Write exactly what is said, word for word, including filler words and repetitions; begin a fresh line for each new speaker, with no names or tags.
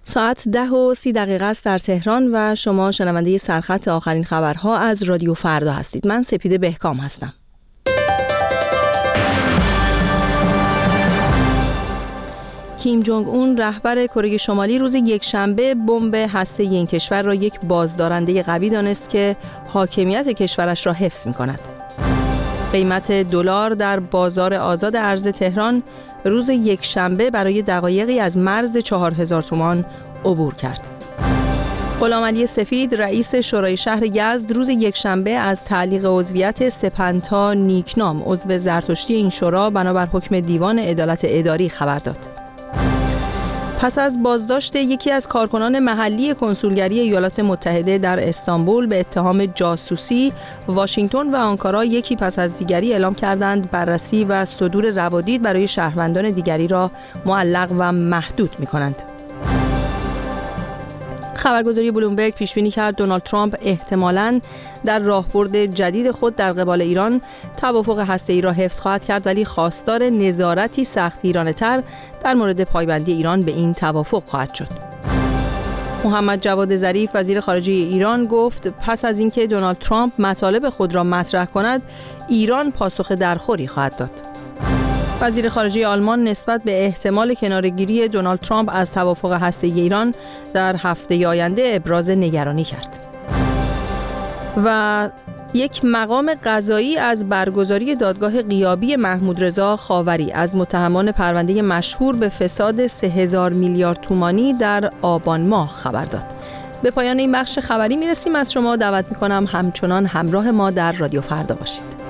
ساعت ده و سی دقیقه است در تهران و شما شنونده سرخط آخرین خبرها از رادیو فردا هستید. من سپیده بهکام هستم. کیم جونگ اون رهبر کره شمالی روز یکشنبه بمب هسته‌ای این کشور را یک بازدارنده قوی دانست که حاکمیت کشورش را حفظ می‌کند. قیمت دلار در بازار آزاد ارز تهران روز یکشنبه برای دقایقی از مرز چهار هزار تومان عبور کرد. غلامعلی سفید رئیس شورای شهر یزد روز یکشنبه از تعلیق عضویت سپنتا نیکنام عضو زرتشتی این شورا بنابر حکم دیوان عدالت اداری خبر داد. پس از بازداشت یکی از کارکنان محلی کنسولگری ایالات متحده در استانبول به اتهام جاسوسی، واشنگتن و آنکارا یکی پس از دیگری اعلام کردند بررسی و صدور روادید برای شهروندان دیگری را معلق و محدود می‌کنند. خبرگزاری بلومبرگ پیش بینی کرد دونالد ترامپ احتمالاً در راهبرد جدید خود در قبال ایران توافق هسته‌ای را حفظ خواهد کرد، ولی خواستار نظارتی سختگیرانه‌تر در مورد پایبندی ایران به این توافق خواهد شد. محمد جواد ظریف وزیر خارجه ایران گفت پس از اینکه دونالد ترامپ مطالب خود را مطرح کند، ایران پاسخ درخوری خواهد داد. وزیر خارجه آلمان نسبت به احتمال کناره‌گیری دونالد ترامپ از توافق هسته‌ای ایران در هفته آینده ابراز نگرانی کرد. و یک مقام قضایی از برگزاری دادگاه غیابی محمود رضا خاوری از متهمان پرونده مشهور به فساد سه هزار میلیارد تومانی در آبان ماه خبر داد. به پایان این بخش خبری میرسیم. از شما دعوت میکنم همچنان همراه ما در رادیو فردا باشید.